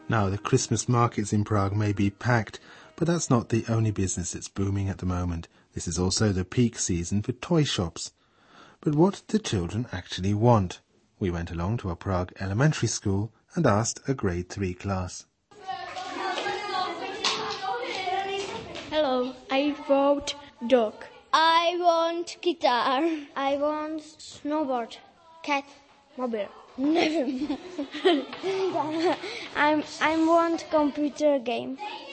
Now, the Christmas markets in Prague may be packed, but that's not the only business that's booming at the moment. This is also the peak season for toy shops. But what do children actually want? We went along to a Prague elementary school and asked a grade 3 class. Hello, I vote dog. I want guitar. I want snowboard. Cat. Mobile. Never. I want computer game.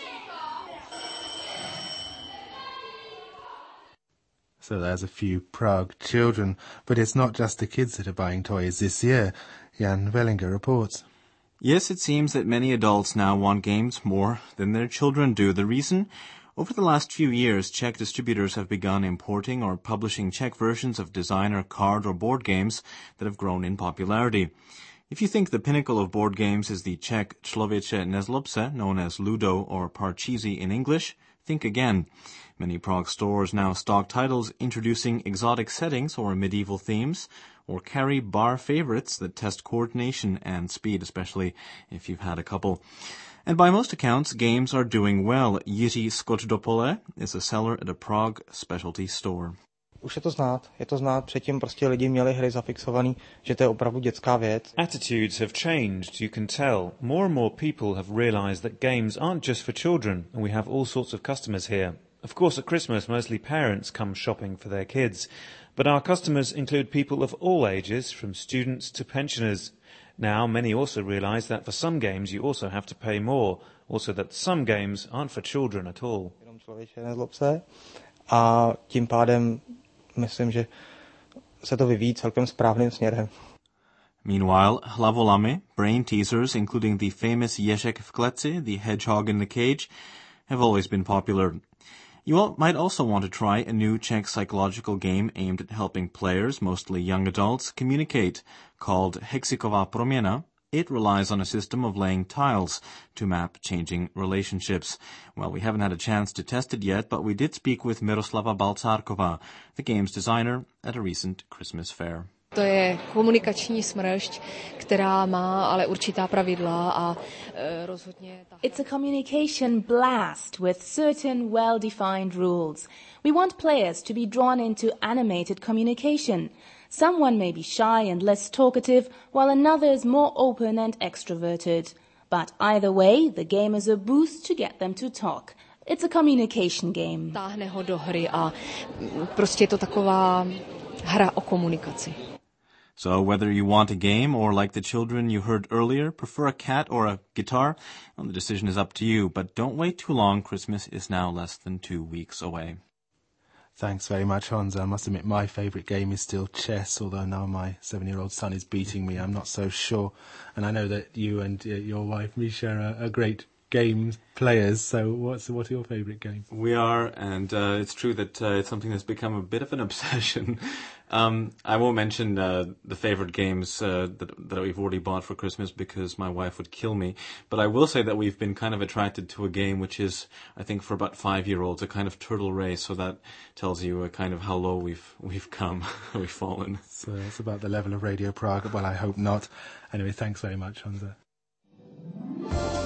So there's a few Prague children, but it's not just the kids that are buying toys this year. Jan Wellinger reports. Yes, it seems that many adults now want games more than their children do. The reason? Over the last few years, Czech distributors have begun importing or publishing Czech versions of designer card or board games that have grown in popularity. If you think the pinnacle of board games is the Czech Člověče nezlob se, known as Ludo or Parcheesi in English, think again. Many Prague stores now stock titles introducing exotic settings or medieval themes, or carry bar favorites that test coordination and speed, especially if you've had a couple. And by most accounts, games are doing well. Jiří Skočdopole is a seller at a Prague specialty store. Už je to znát, předtím prostě lidi měli hry zafixovaný, že to je opravdu dětská věc. Attitudes have changed, you can tell. More and more people have realized that games aren't just for children, and we have all sorts of customers here. Of course, at Christmas, mostly parents come shopping for their kids, but our customers include people of all ages, from students to pensioners. Now, many also realize that for some games you also have to pay more, also that some games aren't for children at all. Jenom Člověče nezlob se a tím pádem myslím, že se to vyvíjí celkem správným směrem. Meanwhile, hlavolamy, brain teasers, including the famous Ježek v kleci, the hedgehog in the cage, have always been popular. You might also want to try a new Czech psychological game aimed at helping players, mostly young adults, communicate, called Hexiková proměna. It relies on a system of laying tiles to map changing relationships. Well, we haven't had a chance to test it yet, but we did speak with Miroslava Balcárková, the game's designer, at a recent Christmas fair. To je komunikační smršť, která má ale určitá pravidla a rozhodně... It's a communication blast with certain well-defined rules. We want players to be drawn into animated communication. Someone may be shy and less talkative, while another is more open and extroverted. But either way, the game is a boost to get them to talk. It's a communication game. Táhne ho do hry a prostě je to taková hra o komunikaci. So whether you want a game or, like the children you heard earlier, prefer a cat or a guitar, well, the decision is up to you. But don't wait too long. Christmas is now less than 2 weeks away. Thanks very much, Hans. I must admit my favourite game is still chess, although now my 7-year-old son is beating me. I'm not so sure. And I know that you and your wife, Misha, are great game players, so what are your favourite games? We are, and it's true that it's something that's become a bit of an obsession. I won't mention the favourite games that we've already bought for Christmas because my wife would kill me, but I will say that we've been kind of attracted to a game which is, I think, for about 5-year-olds, a kind of turtle race, so that tells you a kind of how low we've come, we've fallen. So it's about the level of Radio Prague. Well, I hope not. Anyway, thanks very much, Hansa.